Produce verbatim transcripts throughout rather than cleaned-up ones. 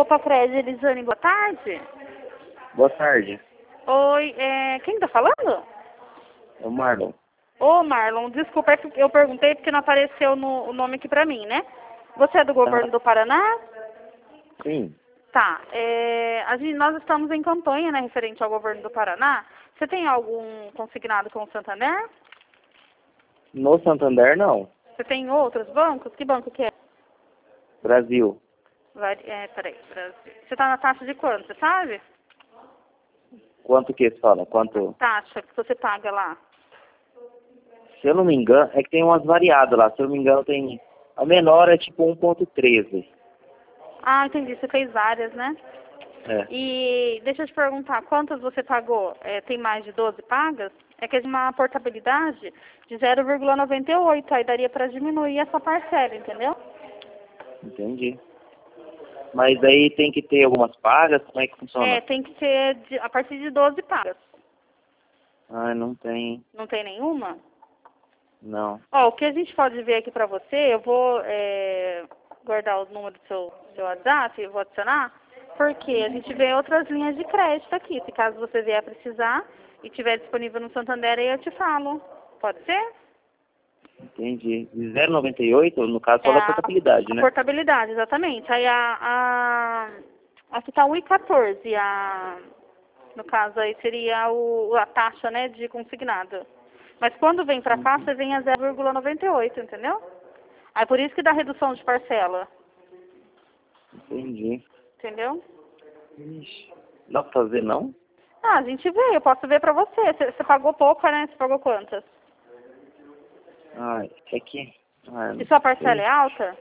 Copacred, Elisane, boa tarde. Boa tarde. Oi, é, quem tá falando? É o Marlon. Ô, Marlon, desculpa, é que eu perguntei porque não apareceu no, o nome aqui pra mim, né? Você é do governo Ah, do Paraná? sim. Tá, é, a gente, nós estamos em campanha, né, referente ao governo do Paraná. Você tem algum consignado com o Santander? No Santander, não. Você tem outros bancos? Que banco que é? Brasil. Vai, é, peraí, Brasil. Você tá na taxa de quanto, você sabe? Quanto que você fala? Quanto? Taxa que você paga lá. Se eu não me engano, é que tem umas variadas lá. Se eu não me engano, tem... A menor é tipo um ponto treze. Ah, entendi, você fez várias, né? É. E deixa eu te perguntar, quantas você pagou? É, tem mais de doze pagas? É que é de uma portabilidade de zero vírgula noventa e oito, aí daria para diminuir essa parcela, entendeu? Entendi. Mas aí tem que ter algumas pagas? Como é que funciona? É, tem que ser de, a partir de doze pagas. Ah, não tem. Não tem nenhuma? Não. Ó, o que a gente pode ver aqui pra você, eu vou é, guardar o número do seu, seu WhatsApp, eu vou adicionar, porque a gente vê outras linhas de crédito aqui. Se caso você vier precisar e tiver disponível no Santander, aí eu te falo. Pode ser? Entendi. zero vírgula noventa e oito, no caso, só É da a, portabilidade, a né? portabilidade, exatamente. Aí a, a aqui tá um e quatorze, a no caso aí seria o, a taxa, né, de consignado. Mas quando vem pra cá, você vem a zero vírgula noventa e oito, entendeu? Aí por isso que dá redução de parcela, Entendi. entendeu? Ixi. Dá pra fazer, não? Ah, a gente vê, eu posso ver pra você. Você, você pagou pouco, né? Você pagou quantas? Ah, é que... Ah, E não sua parcela sei. é alta?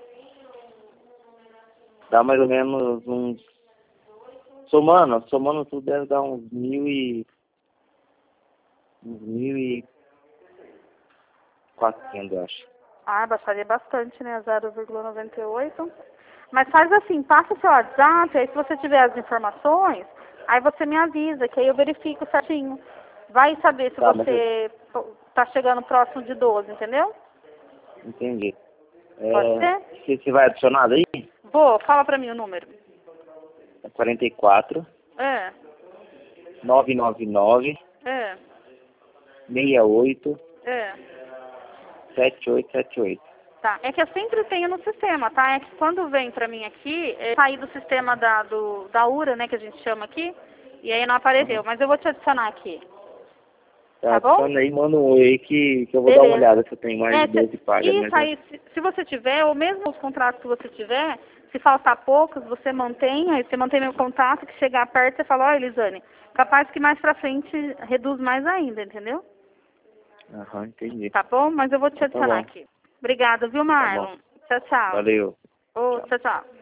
Dá mais ou menos uns... Somando, somando tudo deve dar uns mil e... Uns mil e... Quatrocentos, eu acho. Ah, baixaria bastante, né? zero vírgula noventa e oito. Mas faz assim, passa o seu WhatsApp, aí se você tiver as informações, aí você me avisa, que aí eu verifico certinho. Vai saber se Tá, mas eu... você tá chegando próximo de doze, entendeu? Entendi. Pode É... ser? Você, você vai adicionar aí? Vou, fala pra mim o número. É quarenta e quatro, É, novecentos e noventa e nove, é, sessenta e oito, é. setenta e oito setenta e oito. Tá, é que eu sempre tenho no sistema, tá? É que quando vem pra mim aqui, é sair do sistema da, do, da URA, né, que a gente chama aqui, e aí não apareceu. Uhum. Mas eu vou te adicionar aqui, Tá, tá bom? adiciona aí, manda um oi aí que, que eu vou dar uma Beleza. olhada se eu tenho mais É, de se, doze pagas, né? isso aí, se, se você tiver, ou mesmo os contratos que você tiver, se faltar poucos, você mantém, aí você mantém meu contato, que chegar perto, você fala, ó, Elisane, capaz que mais pra frente reduz mais ainda, entendeu? Aham, entendi. Tá bom? Mas eu vou te Então, tá adicionar bom. aqui. Obrigada, viu, Tá bom. Marlon? Tchau, tchau. Valeu. Ô, Tchau. tchau, tchau.